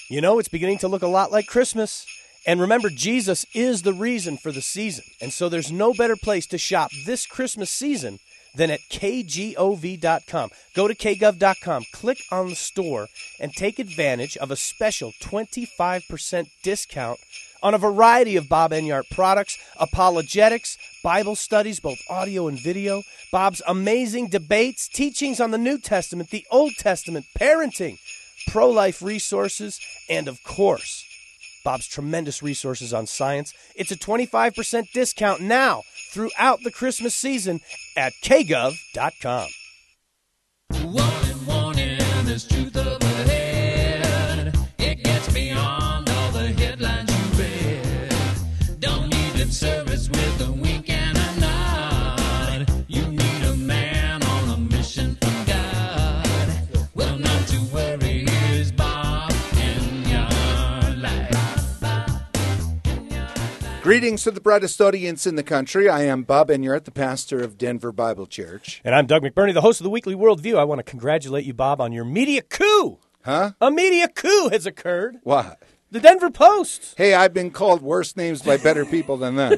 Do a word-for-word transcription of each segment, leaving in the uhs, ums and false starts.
You know, it's beginning to look a lot like Christmas. And remember, Jesus is the reason for the season. And so there's no better place to shop this Christmas season than at K gov dot com. Go to K gov dot com, click on the store, and take advantage of a special twenty-five percent discount on a variety of Bob Enyart products, apologetics, Bible studies, both audio and video, Bob's amazing debates, teachings on the New Testament, the Old Testament, parenting, pro-life resources, and of course, Bob's tremendous resources on science. It's a twenty-five percent discount now throughout the Christmas season at K gov dot com. Warning, warning, there's truth up ahead. It gets beyond all the headlines you read. Don't need lip service with a wink and a nod. You need a man on a mission from God. Well, not to worry, here's Bob in your life. Greetings to the brightest audience in the country. I am Bob Enyart, the pastor of Denver Bible Church. And I'm Doug McBurney, the host of the Weekly Worldview. I want to congratulate you, Bob, on your media coup. Huh? A media coup has occurred. What? The Denver Post. Hey, I've been called worse names by better people than them.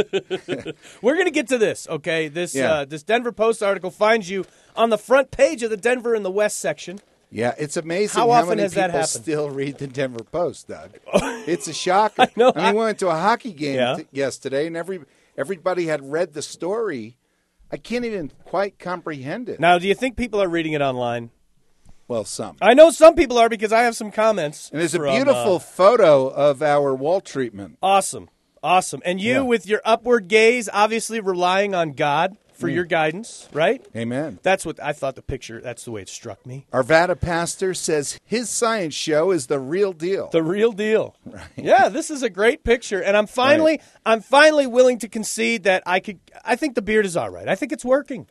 We're going to get to this, okay? This Yeah. uh, this Denver Post article finds you on the front page of the Denver in the West section. Yeah, it's amazing How how, often many has that people happened? still read the Denver Post, Doug. It's a shocker. I know. I mean, we went to a hockey game Yeah. t- yesterday, and every everybody had read the story. I can't even quite comprehend it. Now, do you think people are reading it online? Well, some. I know some people are because I have some comments. And there's a from, beautiful uh, photo of our wall treatment. awesome. Awesome. And you, Yeah. with your upward gaze, obviously relying on God for your guidance, right? Amen. That's what I thought the picture, that's the way it struck me. Arvada pastor says his science show is the real deal. The real deal. Right. Yeah, this is a great picture, and I'm finally, right. I'm finally willing to concede that I could. I think the beard is all right. I think it's working.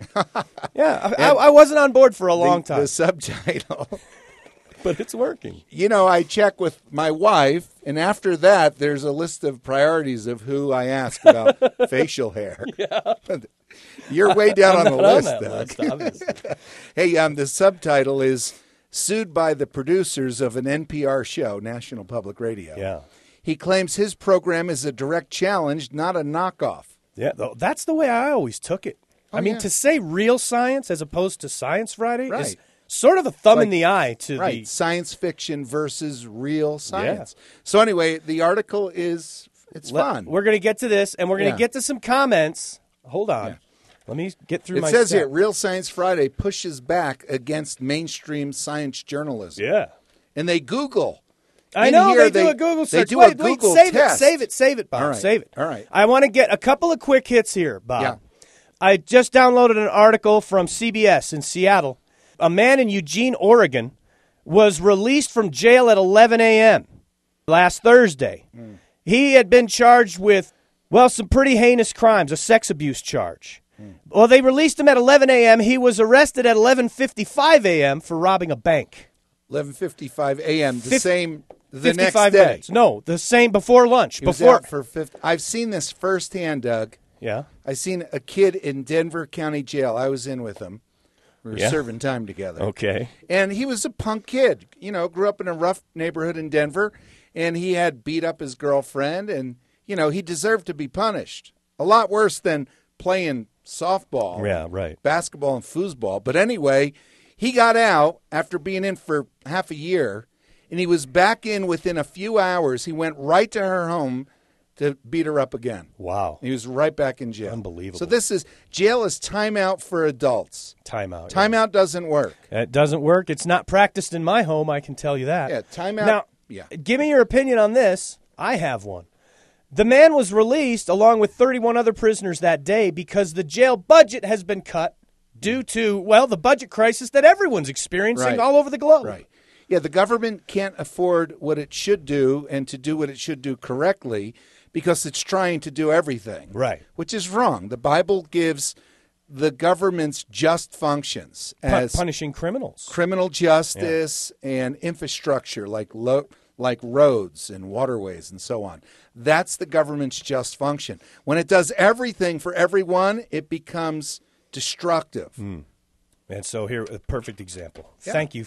yeah, I, I, I wasn't on board for a long the, time. The subtitle, but it's working. You know, I check with my wife, and after that, there's a list of priorities of who I ask about facial hair. Yeah. You're way down I'm on the not list, on that Doug. list, obviously. Hey, um, the subtitle is sued by the producers of an N P R show, National Public Radio. Yeah. He claims his program is a direct challenge, not a knockoff. Yeah, that's the way I always took it. Oh, I mean, yeah. to say real science as opposed to Science Friday Right. is sort of a thumb Like- in the eye to Right, the... science fiction versus real science. So anyway, the article is, it's Let- fun. We're going to get to this, and we're going to Yeah. get to some comments. Hold on. Yeah. Let me get through It my says stack. here, Real Science Friday pushes back against mainstream science journalism. Yeah. And they Google. I In know, here, they, do a Google They search. do wait, a Google wait, save test. it, save it, save it, Bob. All right. Save it. All right. I want to get a couple of quick hits here, Bob. Yeah. I just downloaded an article from C B S in Seattle. A man in Eugene, Oregon, was released from jail at eleven a.m. last Thursday. Mm. He had been charged with, well, some pretty heinous crimes, a sex abuse charge. Mm. Well, they released him at eleven a.m. He was arrested at eleven fifty-five a.m. for robbing a bank. eleven fifty-five a.m., the Fif- same, the next fifty-five day. minutes. No, the same before lunch. He was before out for fifty. I've seen this firsthand, Doug. Yeah. I seen a kid in Denver County Jail. I was in with him. We were Yeah. serving time together. Okay. And he was a punk kid. You know, grew up in a rough neighborhood in Denver, and he had beat up his girlfriend, and, you know, he deserved to be punished. A lot worse than playing softball, Yeah, right. basketball, and foosball. But anyway, he got out after being in for half a year, and he was back in within a few hours. He went right to her home to beat her up again. Wow. He was right back in jail. Unbelievable. So this is, jail is timeout for adults. Timeout. Timeout doesn't work. Yeah. It doesn't work. It's not practiced in my home, I can tell you that. Yeah, timeout. Now, yeah. give me your opinion on this. I have one. The man was released along with thirty-one other prisoners that day because the jail budget has been cut due to, well, the budget crisis that everyone's experiencing Right. all over the globe. Right. Yeah, the government can't afford what it should do and to do what it should do correctly because it's trying to do everything. Right. Which is wrong. The Bible gives the government's just functions Pu- as punishing criminals. criminal justice and infrastructure like lo- like roads and waterways and so on. That's the government's just function. When it does everything for everyone, it becomes destructive. Mm. And so here, a perfect example. Yeah. Thank you for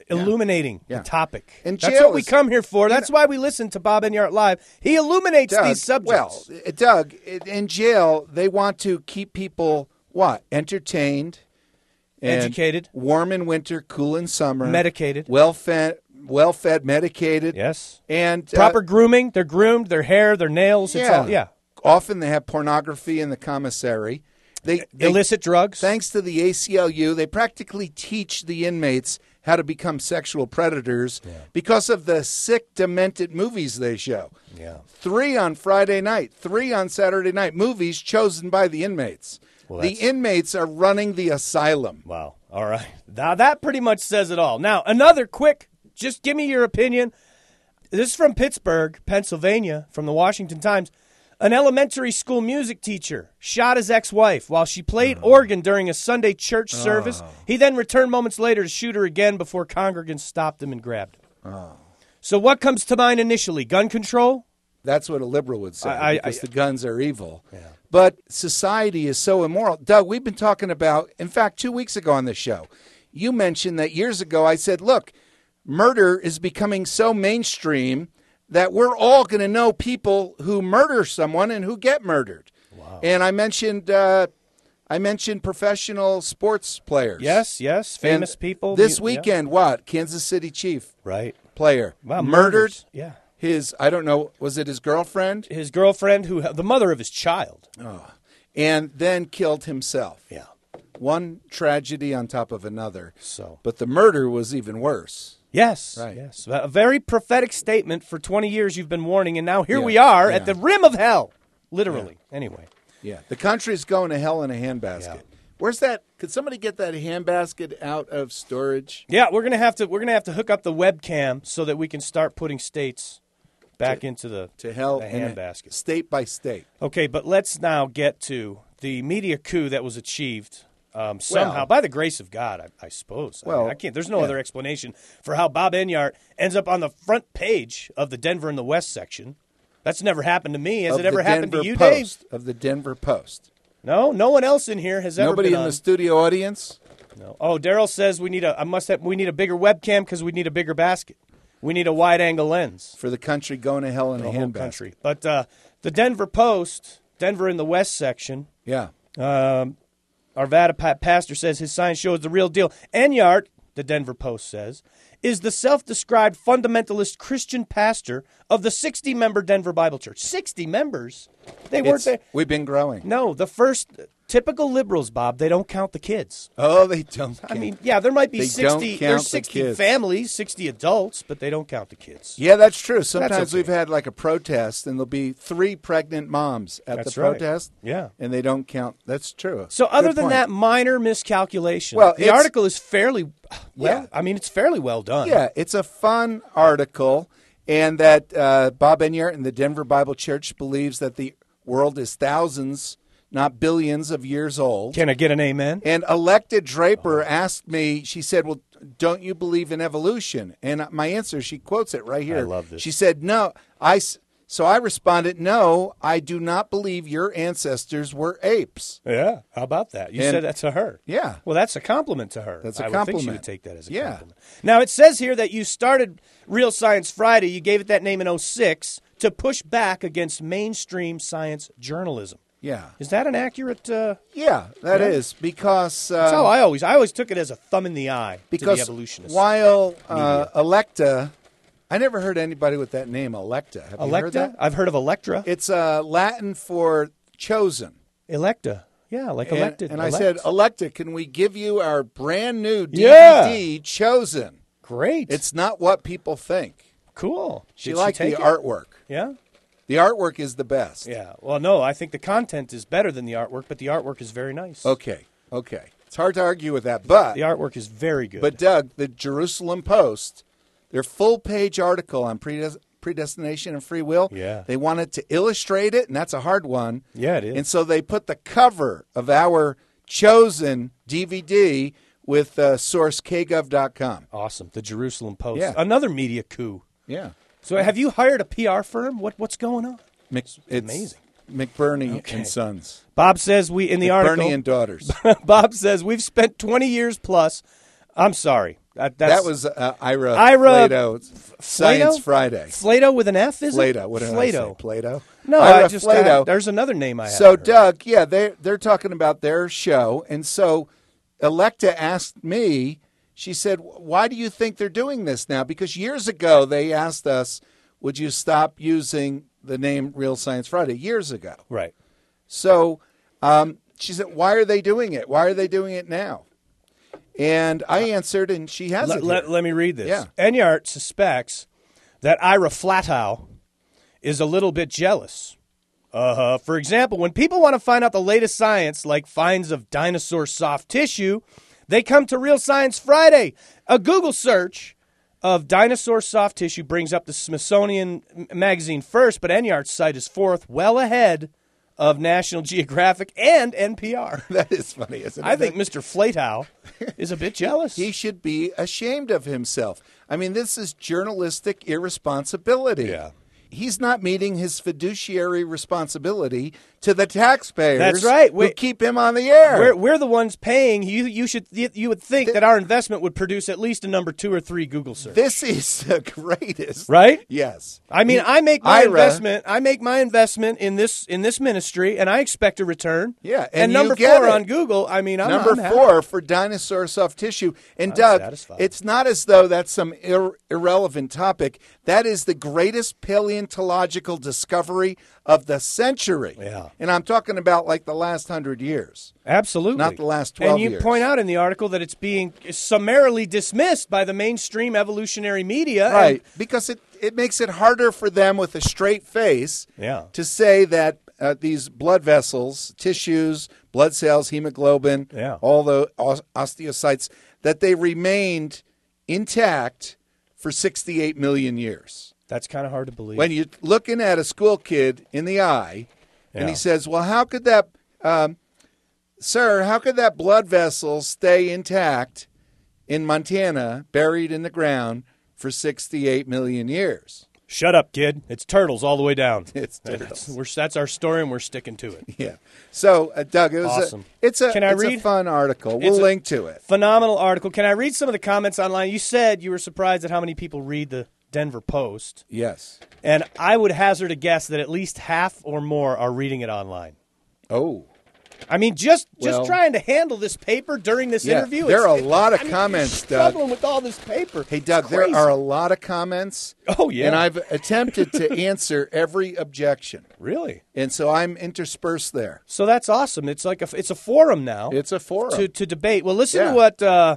illuminating Yeah. the topic. And That's jail what we is- come here for. That's why we listen to Bob Enyart Live. He illuminates Doug, these subjects. Well, uh, Doug, i- in jail, they want to keep people, what, entertained, and Educated. warm in winter, cool in summer, Medicated. well-fed, well-fed, medicated. Yes. And uh, Proper grooming. They're groomed. Their hair, their nails. It's yeah. all, yeah. Often they have pornography in the commissary. They, they Illicit drugs. Thanks to the A C L U, they practically teach the inmates how to become sexual predators because of the sick, demented movies they show. Yeah. Three on Friday night, three on Saturday night, movies chosen by the inmates. Well, the that's- inmates are running the asylum. Wow. All right. Now, that pretty much says it all. Now, another quick, just give me your opinion. This is from Pittsburgh, Pennsylvania, from the Washington Times. An elementary school music teacher shot his ex-wife while she played organ during a Sunday church service. He then returned moments later to shoot her again before congregants stopped him and grabbed him. So what comes to mind initially? Gun control? That's what a liberal would say, I- I- because I- the guns are evil. But society is so immoral. Doug, we've been talking about, in fact, two weeks ago on this show, you mentioned that years ago I said, look, murder is becoming so mainstream that we're all going to know people who murder someone and who get murdered. Wow. And I mentioned uh, I mentioned professional sports players. Yes, yes. Famous And people. This mu- weekend, what? Kansas City Chief yeah. Right. player Wow, murdered murders. Yeah. his, I don't know, was it his girlfriend? His girlfriend, who the mother of his child. And then killed himself. Yeah. One tragedy on top of another. So. But the murder was even worse. Yes, Right. yes. A very prophetic statement. For twenty years you've been warning, and now here Yeah, we are yeah. at the rim of hell. Literally. Anyway. Yeah. The country's going to hell in a handbasket. Yeah. Where's that? Could somebody get that handbasket out of storage? Yeah, we're gonna have to we're gonna have to hook up the webcam so that we can start putting states back into the To hell the in a- handbasket. state by state. Okay, but let's now get to the media coup that was achieved um, somehow Well- by the grace of God, I, I suppose. I, mean, Well, I can't. There's no yeah. other explanation for how Bob Enyart ends up on the front page of the Denver and the West section. That's never happened to me. Has Of it ever the happened Denver to you, Post, Dave? of the Denver Post. No, no one else in here has ever Nobody been in on. the studio audience? No. Oh, Daryl says we need a. I must have. We need a bigger webcam because we need a bigger basket. We need a wide angle lens. For the country going to hell in The a whole handbasket. country. But uh, the Denver Post, Denver in the West section. Yeah. Um, Arvada pa- pastor says his sign shows the real deal. Enyart, the Denver Post says, is the self-described fundamentalist Christian pastor of the sixty-member Denver Bible Church. sixty members? They weren't It's- there. We've been growing. No, the first typical liberals, Bob. They don't count the kids. Oh, they don't. I mean, yeah, there might be They don't sixty. count There's the sixty kids. families, sixty adults, but they don't count the kids. Yeah, that's true. Sometimes okay. we've had like a protest, and there'll be three pregnant moms at That's the right. protest. Yeah. and they don't count. That's true. So, other Good than point. that minor miscalculation, Well, the it's- article is fairly well. Yeah. I mean, it's fairly well done. yeah, it's a fun article, and that uh, Bob Enyart and the Denver Bible Church believes that the world is thousands, not billions, of years old. Can I get an amen? And Elected Draper asked me, she said, well, don't you believe in evolution? And my answer, she quotes it right here. I love this. She said, no. I, s- so I responded, no, I do not believe your ancestors were apes. Yeah. How about that? You And- said that to her. Yeah. Well, that's a compliment to her. That's a I would think she compliment. would take that as a Yeah. compliment. Now, it says here that you started Real Science Friday. You gave it that name in oh six to push back against mainstream science journalism. Yeah. Is that an accurate? Uh, Yeah, that Yeah. is because uh, that's how I always. I always took it as a thumb in the eye to the because evolutionists. while uh, Electa, I never heard anybody with that name, Electa. Have you heard Electa? that? I've heard of Electra. It's uh, Latin for chosen. Electa. Yeah, like And, elected. and I elect. said, Electa, can we give you our brand new D V D, Yeah. Chosen? Great. It's not what people think. cool. She Did liked take the it? artwork. Yeah. The artwork is the best. Yeah. Well, no, I think the content is better than the artwork, but the artwork is very nice. Okay, okay. It's hard to argue with that, but The artwork is very good. but Doug, the Jerusalem Post, their full page article on predes- predestination and free will. Yeah. They wanted to illustrate it, and that's a hard one. Yeah, it is. And so they put the cover of our Chosen D V D with uh, source k gov dot com. awesome. The Jerusalem Post. Yeah. Another media coup. Yeah. So have you hired a P R firm? What What's going on? Mc, it's amazing. McBurney Okay. and Sons. Bob says we in the article. McBurney and Daughters. Bob says we've spent twenty years plus. I'm sorry. That, that's, that was uh, Ira, Ira Flato, Science Flato? Friday. Flato with an F, is it? Flato. What did Flato. I say? Plato? No, Ira I just Flato. I, there's another name I have. So, Doug, yeah, they they're talking about their show, and so Electa asked me. She said, "Why do you think they're doing this now?" Because years ago they asked us, "Would you stop using the name Real Science Friday?" Years ago. Right. So um, she said, "Why are they doing it? Why are they doing it now?" And I answered, and she has Let, it. let, here. let me read this. Yeah. Enyart suspects that Ira Flatow is a little bit jealous. Uh-huh. For example, when people want to find out the latest science, like finds of dinosaur soft tissue, they come to Real Science Friday. A Google search of dinosaur soft tissue brings up the Smithsonian magazine first, but Enyart's site is fourth, well ahead of National Geographic and N P R. That is funny, isn't it? I think Mister Flatow is a bit jealous. He should be ashamed of himself. I mean, this is journalistic irresponsibility. Yeah. He's not meeting his fiduciary responsibility to the taxpayers. That's right. Who Wait. keep him on the air. We're, we're the ones paying. You you should you, you would think that our investment would produce at least a number two or three Google search. This is the greatest, Right? Yes. I mean, He- I make my Ira- investment. I make my investment in this in this ministry, and I expect a return. Yeah, and, and you number get four it. on Google. I mean, I'm Number I'm happy. four for dinosaur soft tissue. And I'm Doug, satisfied. it's not as though that's some ir- irrelevant topic. That is the greatest paleontological discovery of the century. Yeah. And I'm talking about like the last hundred years. Absolutely, Not the last twelve And you years. point out in the article that it's being summarily dismissed by the mainstream evolutionary media. and- Right. Because it, it makes it harder for them with a straight face Yeah. to say that uh, these blood vessels, tissues, blood cells, hemoglobin, Yeah. all the os- osteocytes, that they remained intact for sixty-eight million years. That's kind of hard to believe. When you're looking at a school kid in the eye, and Yeah. he says, well, how could that, um, sir, how could that blood vessel stay intact in Montana, buried in the ground for sixty-eight million years? Shut up, kid. It's turtles all the way down. It's That's, turtles. we're, that's our story, and we're sticking to it. Yeah. So, uh, Doug, it was Awesome. a, it's a Can I it's a read? fun article. We'll It's a- link to it. Phenomenal article. Can I read some of the comments online? You said you were surprised at how many people read the Denver Post, Yes. and I would hazard a guess that at least half or more are reading it online. Oh. I mean, just just Well- trying to handle this paper during this Yeah, interview. there it's- are a it- lot of I mean, comments, you're Doug. struggling with all this paper. Hey, Doug, It's there crazy. are a lot of comments. Oh, yeah. And I've attempted to answer every objection. Really? And so I'm interspersed there. So that's awesome. It's like a it's a forum now. It's a forum. to to debate. Well, listen Yeah. to what uh,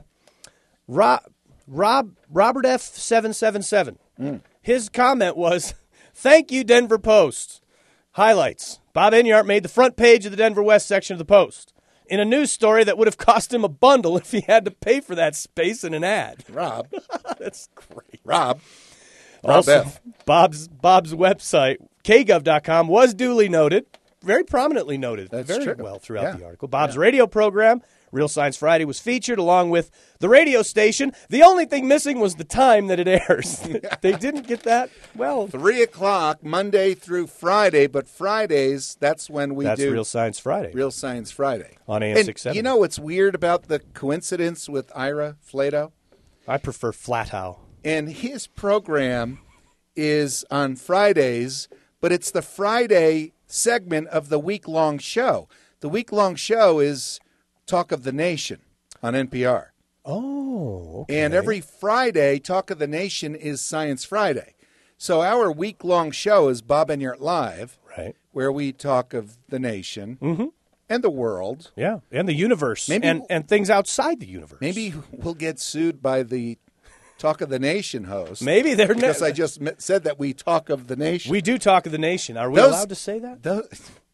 Rob Rob Robert F seven seven seven. Mm. His comment was, "Thank you, Denver Post." Highlights: Bob Enyart made the front page of the Denver West section of the Post in a news story that would have cost him a bundle if he had to pay for that space in an ad. Rob. That's great. Rob. Rob Also, F. Bob's Bob's website, k gov dot com, was duly noted, very prominently noted, That's very true. well throughout Yeah. the article. Bob's radio program, Real Science Friday, was featured along with the radio station. The only thing missing was the time that it airs. They didn't get that well. Three o'clock, Monday through Friday, but Fridays, that's when we That's do Real Science Friday. Real Science Friday. On A M And six seventy. you know what's weird about the coincidence with Ira Flato? I prefer Flatow. And his program is on Fridays, but it's the Friday segment of the week-long show. The week-long show is Talk of the Nation on N P R. Oh, okay. And every Friday, Talk of the Nation is Science Friday. So our week-long show is Bob Enyart Live, Right. where we talk of the nation and the world. Yeah, and the universe, Maybe- and, and things outside the universe. Maybe we'll get sued by the Talk of the Nation host. Maybe they're Because ne- I just m- said that we talk of the nation. We do talk of the nation. Are we Those- allowed to say that? Those,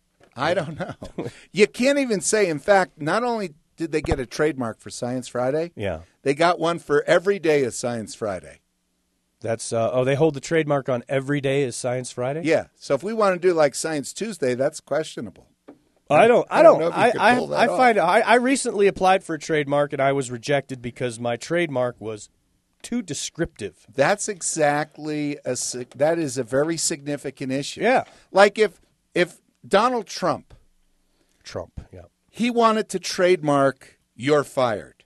I don't know. You can't even say, in fact, not only did they get a trademark for Science Friday, Yeah. they got one for every day of Science Friday. That's uh, oh, they hold the trademark on every day is Science Friday. Yeah. So if we want to do like Science Tuesday, that's questionable. I don't. I I don't don't. know if you I could I, pull that I off. find I, I recently applied for a trademark and I was rejected because my trademark was too descriptive. That's exactly a sig- that is a very significant issue. Yeah. Like if if Donald Trump, Trump. Yeah. he wanted to trademark "You're fired."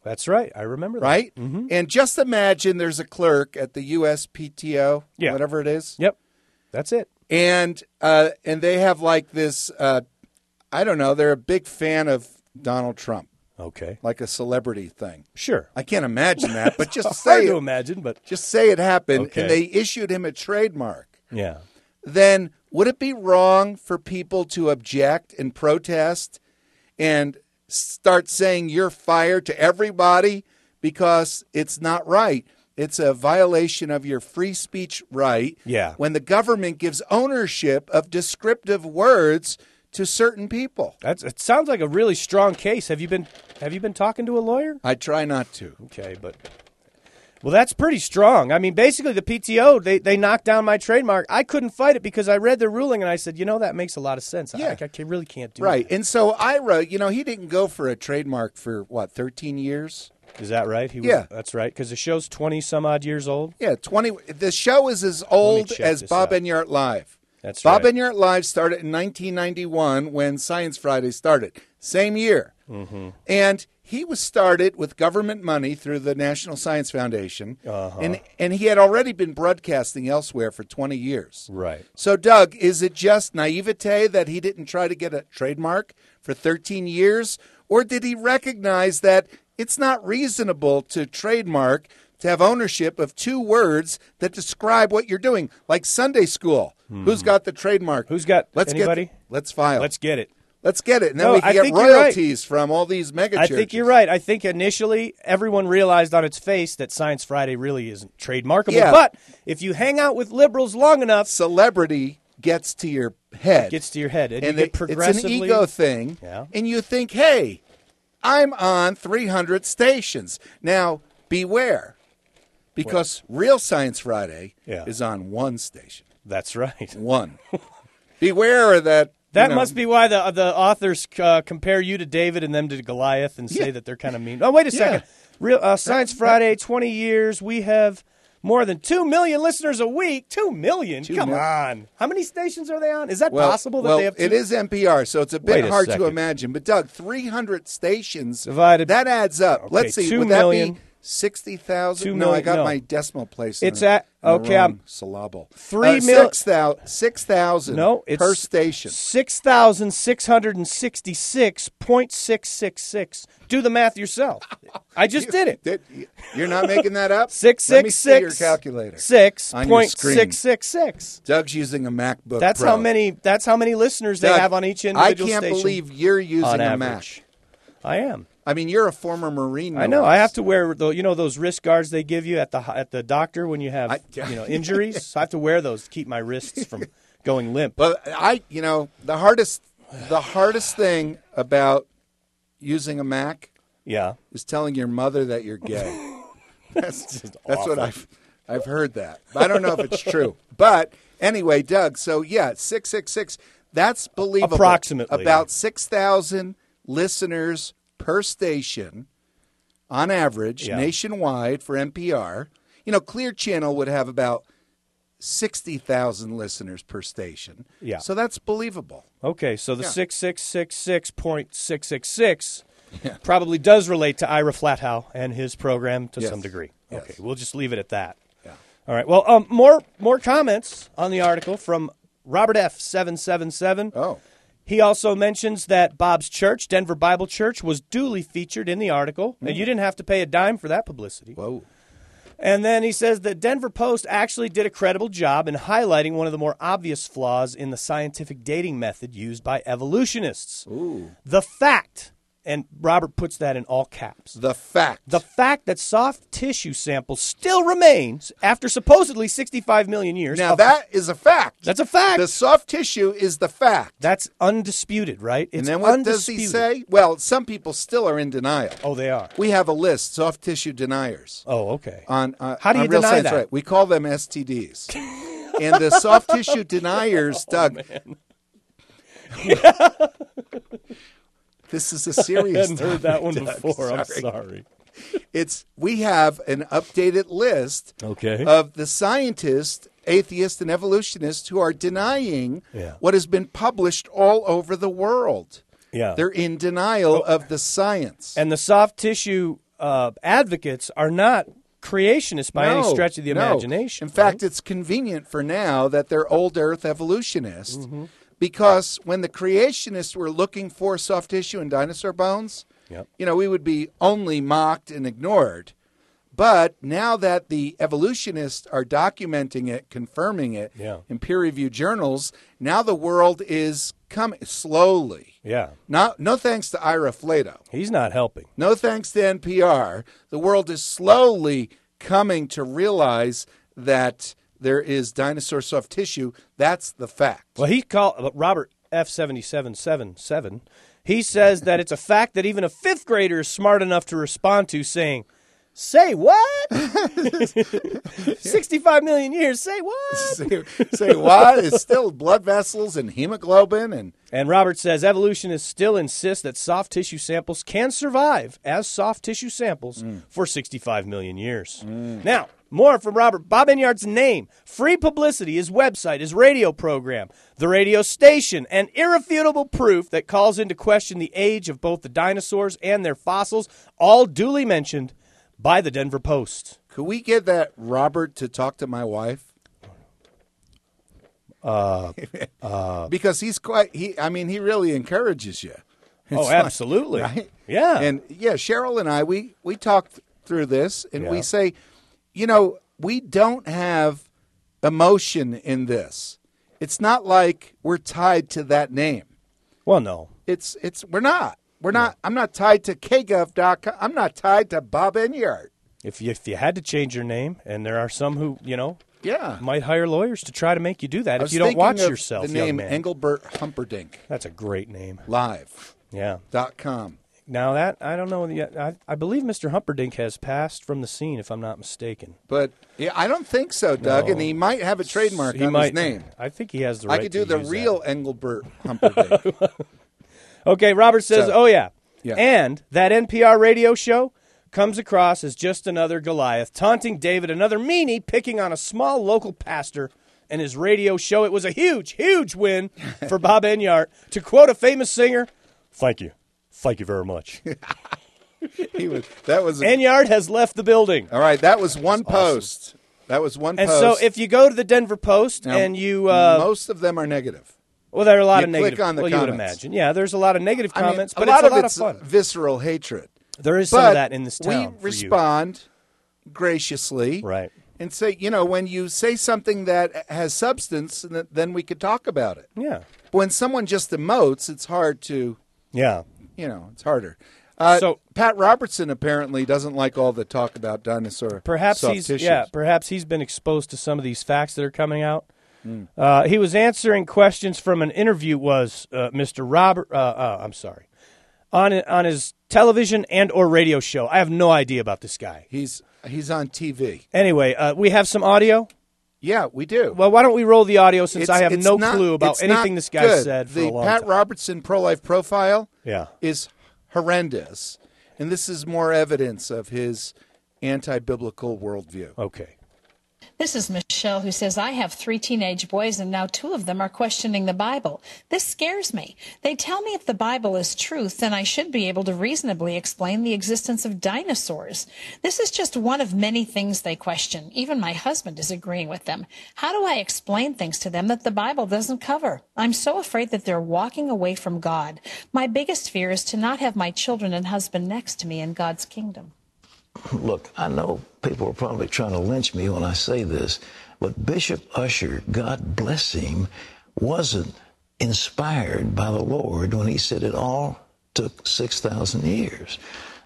That's right. I remember that. right? Mm-hmm. And just imagine there's a clerk at the U S P T O, Yeah. whatever it is, Yep. That's it. and uh, and they have like this. Uh, I don't know. They're a big fan of Donald Trump, Okay. like a celebrity thing. Sure. I can't imagine that, but just Hard say to it, imagine, but just say it happened, Okay. and they issued him a trademark. yeah. Then would it be wrong for people to object and protest and start saying you're fired to everybody because it's not right? It's a violation of your free speech right Yeah. when the government gives ownership of descriptive words to certain people. That's. It sounds like a really strong case. Have you been Have you been talking to a lawyer? I try not to. Okay, but well, that's pretty strong. I mean, basically, the P T O they they knocked down my trademark. I couldn't fight it because I read the ruling and I said, you know, that makes a lot of sense. Yeah. I, I can, really can't do Right. that. And so I wrote, you know, he didn't go for a trademark for what, thirteen years? Is that right? He was, Yeah. That's right. Because the show's twenty some odd years old. Yeah, twenty. The show is as old check as this Bob out. Enyart Live. That's Bob right. Enyart Live started in nineteen ninety-one when Science Friday started. Same year. Mm-hmm. And he was started with government money through the National Science Foundation. Uh-huh. And, and he had already been broadcasting elsewhere for twenty years. Right. So, Doug, is it just naivete that he didn't try to get a trademark for thirteen years? Or did he recognize that it's not reasonable to trademark, to have ownership of two words that describe what you're doing, like Sunday school? Who's got the trademark? Who's got- let's anybody? Get, let's file. Let's get it. Let's get it. And then No, we can I get think you're right. royalties from all these mega I churches. think you're right. I think initially everyone realized on its face that Science Friday really isn't trademarkable. Yeah. But if you hang out with liberals long enough, Celebrity gets to your head. it gets to your head. And, and you it- get it's an progressively... ego thing. Yeah. And you think, hey, I'm on three hundred stations. Now, beware, because Real Science Friday Yeah. is on one station. That's right. One. Beware of that. That you know, must be why the the authors uh, compare you to David and them to Goliath and say Yeah. that they're kind of mean. Oh, wait a second. Real uh, Science Friday, twenty years. We have more than two million listeners a week. Two million? Come mil- on. How many stations are they on? Is that well, possible that well, they have two? it is N P R, so it's a bit Wait a hard to second. imagine. But, Doug, three hundred stations, Divided- that adds up. Okay, Let's see, two would million. that be sixty thousand? Two No, I million- got no. my decimal place. in It's the- at- in the okay, wrong I'm- syllable. Three uh, mil- six thou- six thousand No, it's per station. six thousand six hundred sixty-six point six six six. Do the math yourself. I just did it. Did- You're not making that up? Six Let me six see your six calculator. six on your point screen. six six six. Doug's using a MacBook That's Pro. how many. That's how many listeners they Doug, have on each individual I can't station. believe you're using on a average. Mac. I am. I mean, you're a former Marine. No I know. less. I have to wear the, you know, those wrist guards they give you at the at the doctor when you have I- you know injuries. So I have to wear those to keep my wrists from going limp. But I, you know, the hardest, the hardest thing about using a Mac Yeah. is telling your mother that you're gay. That's just that's what awful. I've I've heard that. I don't know if it's true, but anyway, Doug. So yeah, six six six. That's believable. Approximately. About six thousand listeners per station, on average, Yeah. nationwide for N P R. You know, Clear Channel would have about sixty thousand listeners per station. Yeah. So that's believable. Okay, so the Yeah. six six six six point six six six probably does relate to Ira Flathow and his program to Yes. some degree. Yes. Okay, we'll just leave it at that. Yeah. All right. Well, um, more more comments on the article from Robert F seven seven seven. Oh. He also mentions that Bob's church, Denver Bible Church, was duly featured in the article, and you didn't have to pay a dime for that publicity. Whoa. And then he says that Denver Post actually did a credible job in highlighting one of the more obvious flaws in the scientific dating method used by evolutionists. Ooh. The fact, and Robert puts that in all caps, The fact. the fact that soft tissue samples still remains after supposedly sixty-five million years. now of- that is a fact. That's a fact. The soft tissue is the fact. That's undisputed, right? It's and then what undisputed. does he say? Well, some people still are in denial. Oh, they are. We have a list, soft tissue deniers. Oh, okay. On uh, How do on you Real deny Science that? Right. We call them S T Ds. And the soft tissue deniers, Oh, Doug. This is a I serious hadn't heard that one Doug, before. I'm sorry. sorry. It's we have an updated list Okay. of the scientists, atheists, and evolutionists who are denying Yeah. what has been published all over the world. Yeah. They're in denial of the science. And the soft tissue uh, advocates are not creationists by any No, stretch of the no. imagination. In fact, right? it's convenient for now that they're old Earth evolutionists Mm-hmm. because when the creationists were looking for soft tissue in dinosaur bones, Yep. you know, we would be only mocked and ignored. But now that the evolutionists are documenting it, confirming it Yeah. in peer-reviewed journals, now the world is coming slowly. Yeah. Not, no thanks to Ira Flato. He's not helping. No thanks to N P R. The world is slowly coming to realize that there is dinosaur soft tissue. That's the fact. Well, he called Robert F seventy-seven seventy-seven. He says that it's a fact that even a fifth grader is smart enough to respond to, saying, "Say what? sixty-five million years. Say what?" say, say what? It's still blood vessels and hemoglobin and And Robert says evolutionists still insist that soft tissue samples can survive as soft tissue samples for sixty-five million years. Now, more from Robert. Bob Enyard's name, free publicity, his website, his radio program, the radio station, and irrefutable proof that calls into question the age of both the dinosaurs and their fossils, all duly mentioned by the Denver Post. could we get that Robert to talk to my wife? Uh, uh, Because he's quite he I mean he really encourages you. oh, It's like- absolutely. right? Yeah. And yeah, Cheryl and I we we talked through this and we Yeah. say, you know, we don't have emotion in this. It's not like we're tied to that name. well, no. It's it's we're not. We're not I'm not tied to K gov dot com. I'm not tied to Bob Enyard. If you, if you had to change your name, and there are some who, you know, Yeah. might hire lawyers to try to make you do that I if was you don't thinking watch of yourself, the young name man. Engelbert Humperdinck That's a great name. live Yeah. dot com. Now that, I don't know, yet. I, I believe Mister Humperdinck has passed from the scene, if I'm not mistaken. But yeah, I don't think so, Doug. No. And he might have a trademark He on might, his name. I think he has the I right could do to the use real that. Engelbert Humperdinck. Okay, Robert says, So- oh, yeah. Yeah. And that N P R radio show comes across as just another Goliath, taunting David, another meanie, picking on a small local pastor and his radio show. It was a huge, huge win for Bob Enyart. To quote a famous singer, thank you. Thank you very much. he was that was a, Enyart has left the building. all right. That was one post. That was one And post. so if you go to the Denver Post Now, and you... Uh, most of them are negative. well, there are a lot you of click negative... on the well, you would comments. imagine. Yeah, there's a lot of negative I mean, comments, a but lot it's a lot of of it's fun. visceral hatred. There is but some of that in this town we for you. respond graciously, Right. and say, you know, when you say something that has substance, th- then we could talk about it. Yeah. When someone just emotes, it's hard to, Yeah. you know, it's harder. Uh, So- Pat Robertson apparently doesn't like all the talk about dinosaur Perhaps soft he's tissues. yeah. Perhaps he's been exposed to some of these facts that are coming out. Hmm. Uh, he was answering questions from an interview. Was uh, Mister Robert? Uh, uh, I'm sorry, on on his television and or radio show. I have no idea about this guy. He's he's on T V. Anyway, uh, we have some audio. Yeah, we do. Well, why don't we roll the audio since It's- I have it's no not- clue about it's anything not this guy good. said for the a long Pat time. Robertson pro-life profile Yeah. is horrendous, and this is more evidence of his anti-biblical worldview. Okay. This is Michelle, who says, I have three teenage boys and now two of them are questioning the Bible. This scares me. They tell me if the Bible is truth, then I should be able to reasonably explain the existence of dinosaurs. This is just one of many things they question. Even my husband is agreeing with them. How do I explain things to them that the Bible doesn't cover? I'm so afraid that they're walking away from God. My biggest fear is to not have my children and husband next to me in God's kingdom. Look, I know people are probably trying to lynch me when I say this, but Bishop Usher, God bless him, wasn't inspired by the Lord when he said it all took six thousand years.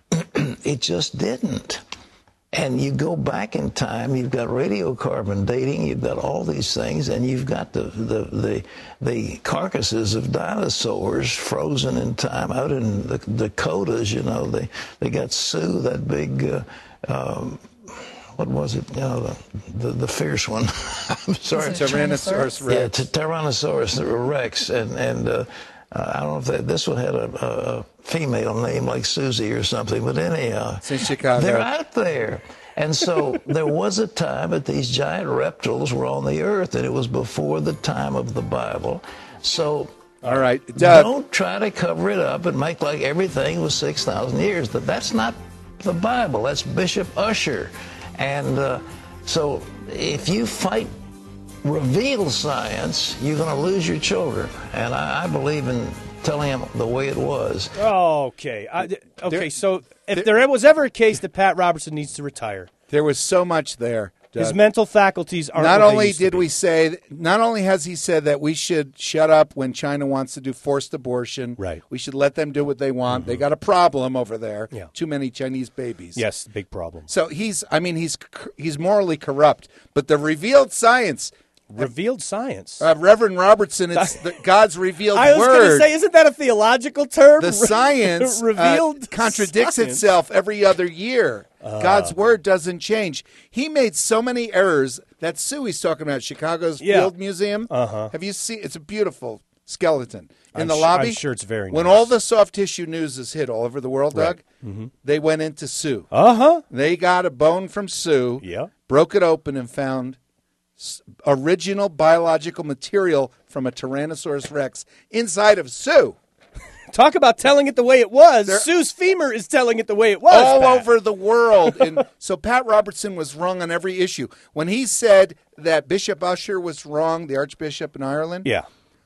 It just didn't. And you go back in time, you've got radiocarbon dating, you've got all these things, and you've got the the the, the carcasses of dinosaurs frozen in time out in the Dakotas. You know, they they got Sioux, that big. Uh, um, what was it? You know, the the, the fierce one. I'm sorry, Is it Tyrannosaurus yeah, Rex. T- Tyrannosaurus Rex, and and uh, uh, I don't know if that, this one had a, a, a female name like Susie or something, but anyhow, It's in Chicago. they're out there. And so there was a time that these giant reptiles were on the earth, and it was before the time of the Bible. So All right, Doug. don't try to cover it up and make like everything was six thousand years. That That's not the Bible. That's Bishop Usher. And uh, so if you fight revealed science, you're going to lose your children. And I, I believe in telling them the way it was. Okay. I, okay, There- so if there was ever a case that Pat Robertson needs to retire, There was so much there. Doug. his mental faculties aren't Not what they only used to did be. we say, not only has he said that we should shut up when China wants to do forced abortion. Right. We should let them do what they want. They got a problem over there. Yeah. Too many Chinese babies. Yes, big problem. So he's, I mean, he's he's morally corrupt. But the revealed science, Revealed science. uh, Reverend Robertson, it's the, God's revealed I was going to word. say, isn't that a theological term? The science uh, revealed contradicts science. itself every other year. God's word doesn't change. He made so many errors. That Sue he's talking about, Chicago's Yeah. Field Museum. Uh-huh. Have you seen? It's a beautiful skeleton in I'm the su- lobby. I'm sure it's very When nice. all the soft tissue news is hit all over the world, Doug, Mm-hmm. they went into Sue. Uh-huh. They got a bone from Sue. Yeah. Broke it open and found s- original biological material from a Tyrannosaurus Rex inside of Sue. Talk about telling it the way it was. There- Sue's femur is telling it the way it was. all Pat. over the world. And so Pat Robertson was wrong on every issue. When he said that Bishop Usher was wrong, the Archbishop in Ireland, Yeah.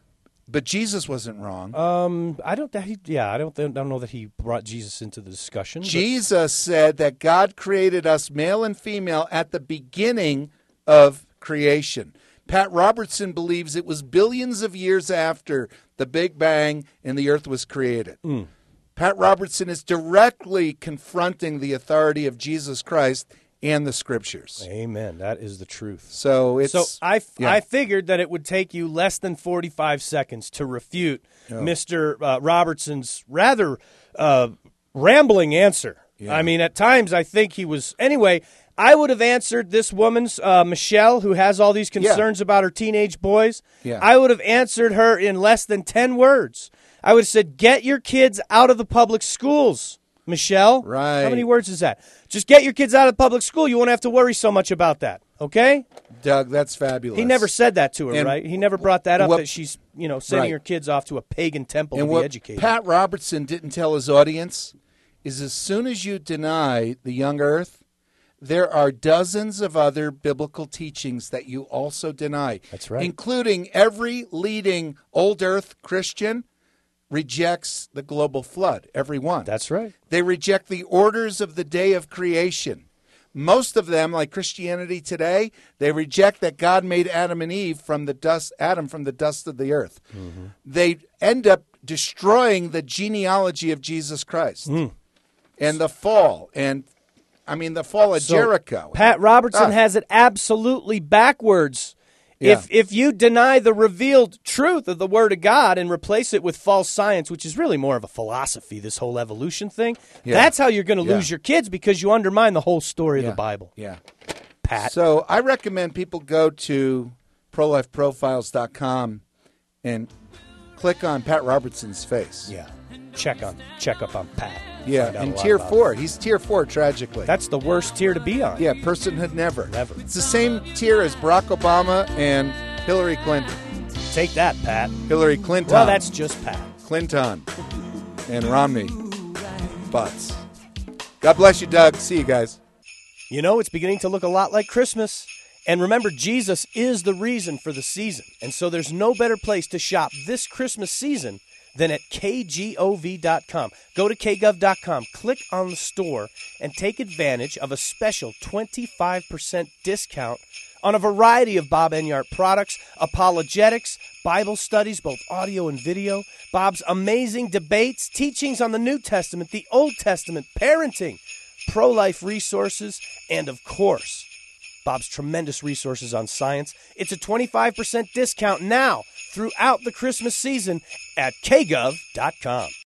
but Jesus wasn't wrong. Um, I don't. That he, yeah, I don't. I don't know that he brought Jesus into the discussion. but- Jesus said that God created us male and female at the beginning of creation. Pat Robertson believes it was billions of years after the Big Bang and the earth was created. Mm. Pat Robertson is directly confronting the authority of Jesus Christ and the scriptures. Amen. That is the truth. So it's So I, f- yeah. I figured that it would take you less than forty-five seconds to refute Oh. Mister Uh, Robertson's rather uh, rambling answer. Yeah. I mean, at times I think he was. Anyway, I would have answered this woman's, uh, Michelle, who has all these concerns about her teenage boys. Yeah. I would have answered her in less than ten words. I would have said, get your kids out of the public schools, Michelle. Right. How many words is that? Just get your kids out of public school. You won't have to worry so much about that. Okay? Doug, that's fabulous. He never said that to her, And right? He never brought that up, what- that she's, you know, sending Right. her kids off to a pagan temple And to be what educated. Pat Robertson didn't tell his audience is as soon as you deny the young earth, there are dozens of other biblical teachings that you also deny. That's right. Including every leading old earth Christian rejects the global flood. Every one. That's right. They reject the orders of the day of creation. Most of them, like Christianity today, they reject that God made Adam and Eve from the dust, Adam from the dust of the earth. Mm-hmm. They end up destroying the genealogy of Jesus Christ Mm. and the fall, and I mean the fall of So, Jericho. Pat Robertson Ah. has it absolutely backwards. Yeah. If if you deny the revealed truth of the Word of God and replace it with false science, which is really more of a philosophy, this whole evolution thing, Yeah. that's how you're going to Yeah. lose your kids, because you undermine the whole story Yeah. of the Bible. Yeah. Pat. So I recommend people go to pro life profiles dot com and click on Pat Robertson's face. yeah. Check on check up on Pat. Yeah, Find out a in lot tier about four. He's tier four, tragically. That's the worst tier to be on. Yeah, personhood never. Never. It's the same tier as Barack Obama and Hillary Clinton. Take that, Pat. Hillary Clinton. Well, that's just Pat. Clinton and Romney. Butts. God bless you, Doug. See you guys. You know, it's beginning to look a lot like Christmas. And remember, Jesus is the reason for the season. And so there's no better place to shop this Christmas season than at K G O V dot com. Go to K gov dot com, click on the store, and take advantage of a special twenty-five percent discount on a variety of Bob Enyart products, apologetics, Bible studies, both audio and video, Bob's amazing debates, teachings on the New Testament, the Old Testament, parenting, pro-life resources, and of course, Bob's tremendous resources on science. It's a twenty-five percent discount now throughout the Christmas season at K gov dot com.